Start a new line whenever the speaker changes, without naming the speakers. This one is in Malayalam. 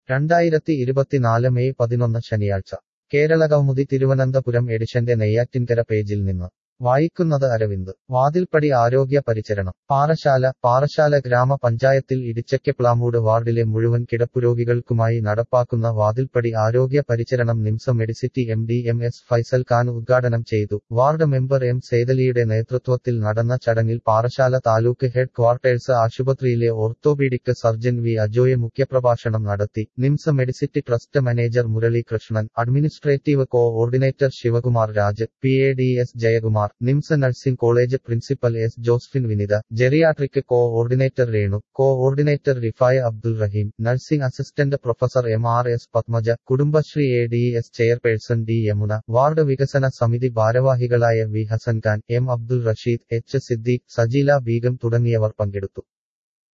2024 മെയ് 11 ശനിയാഴ്ച കേരളകൗമുദി തിരുവനന്തപുരം എഡിഷന്റെ നെയ്യാറ്റിൻകര പേജിൽ നിന്ന് വായിക്കുന്നത് അരവിന്ദ്. വാതിൽപ്പടി ആരോഗ്യ പരിചരണം. പാറശാല ഗ്രാമപഞ്ചായത്തിൽ ഇടിച്ചക്കപ്ലാമൂട് വാർഡിലെ മുഴുവൻ കിടപ്പുരോഗികൾക്കുമായി നടപ്പാക്കുന്ന വാതിൽപ്പടി ആരോഗ്യ പരിചരണം NIMS Medicity MD MS Faisal Khan ഉദ്ഘാടനം ചെയ്തു. വാർഡ് മെമ്പർ M സേതലിയുടെ നേതൃത്വത്തിൽ നടന്ന ചടങ്ങിൽ പാറശാല താലൂക്ക് ഹെഡ് ക്വാർട്ടേഴ്സ് ആശുപത്രിയിലെ ഓർത്തോപീഡിക് സർജൻ V അജോയ് മുഖ്യപ്രഭാഷണം നടത്തി. NIMS Medicity trust manager Murali Krishnan, administrative coordinator Sivakumar Raj, PADS Jayakumar, NIMS nursing college principal S Josephine Vinitha, geriatric coordinator Renu, coordinator Rifai Abdul Raheem, nursing assistant professor MRS Padmaja, Kudumbashree ADS chairperson D Yamuna, ward വികസന സമിതി ഭാരവാഹികളായ V Hasan Khan, M Abdul Rasheed, H Siddique, Sajeela Begum തുടങ്ങിയവർ പങ്കെടുത്തു.